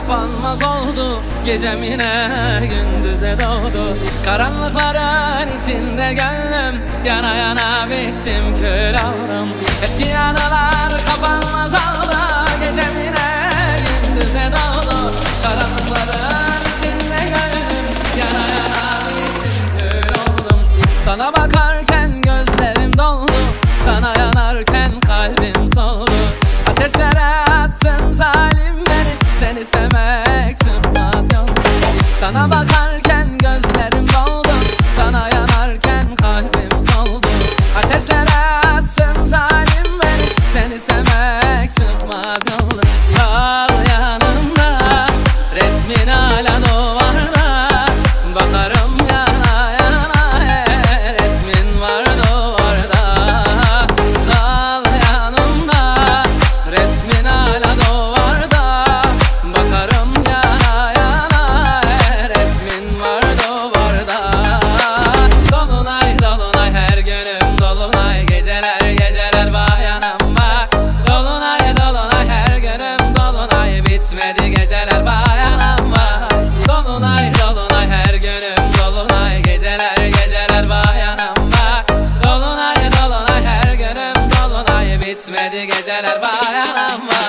kapanmaz oldu. Gecem yine gündüze doğdu. Karanlıkların içinde gönlüm yana yana bittim, kör oldum. Eski anılar kapanmaz oldu. Gecem yine gündüze doğdu. Karanlıkların içinde gönlüm yana yana bittim, kör oldum. Sana bakarken gözlerim doldu, sana yanarken kalbim soldu. Ateşlere attın zalim beni, seni sevmek çıkmaz yol. Sana bakarken gözlerim doldu, sana yanarken kalbim soldu. Ateşlere attın zalim beni, seni sevmek çıkmaz yol. Kal yanımda, resmin hala duvarda. Bakarım yana yana, resmin var duvarda. Kal yanımda, resmin hala duvarda. Bakarım yana yana, resmin var duvarda. Dolunay dolunay her günüm dolunay, geceler geceler vah yanıma. Dolunay dolunay her günüm dolunay, bitmedi geceler vah yanıma. Dolunay dolunay her günüm dolunay, geceler geceler vah yanıma. Dolunay dolunay her günüm dolunay, bitmedi geceler vah yanıma.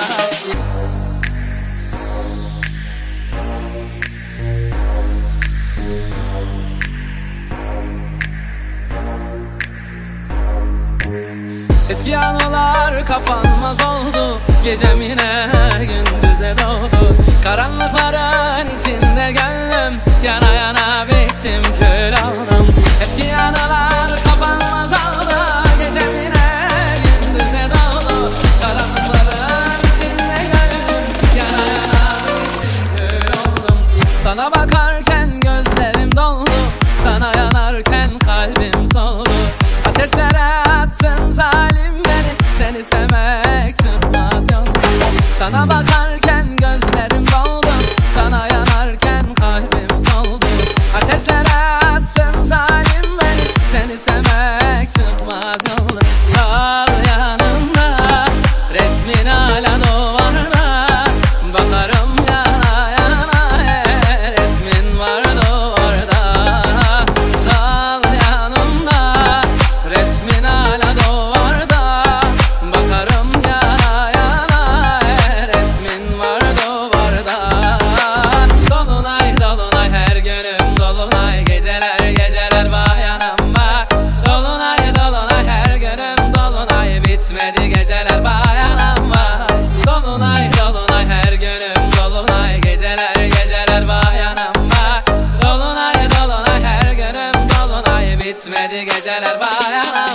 Eski anılar kapanmaz oldu. Gecem yine gündüze doğdu. Karanlıkların içinde gönlüm yana yana bittim, kör oldum. Eski anılar kapanmaz oldu. Gecem yine gündüze doğdu. Karanlıkların içinde gönlüm yana yana bittim, kör oldum. Sana bakarken gözlerim doldu, sana yanarken kalbim soldu. Ateşlere attın zalim beni, seni sevmek çıkmaz yol. Sana bakarken gözlerim doldu, sana yanarken kalbim soldu. Ateşlere attın zalim beni, seni sevmek çıkmaz yol. Kal yanımda, resmin hala duvarda. Bakarım yana yana, resmin var duvarda. Kal yanımda, resmin hala duvarda. Bakarım yana yana, resmin var duvarda. Dolunay dolunay her günüm dolunay, geceler geceler vah yanıma. Dolunay dolunay her günüm dolunay, bitmedi geceler vah yanıma. Dolunay dolunay her günüm dolunay, geceler geceler vah yanıma. Dolunay dolunay her günüm dolunay, bitmedi geceler vah yanıma.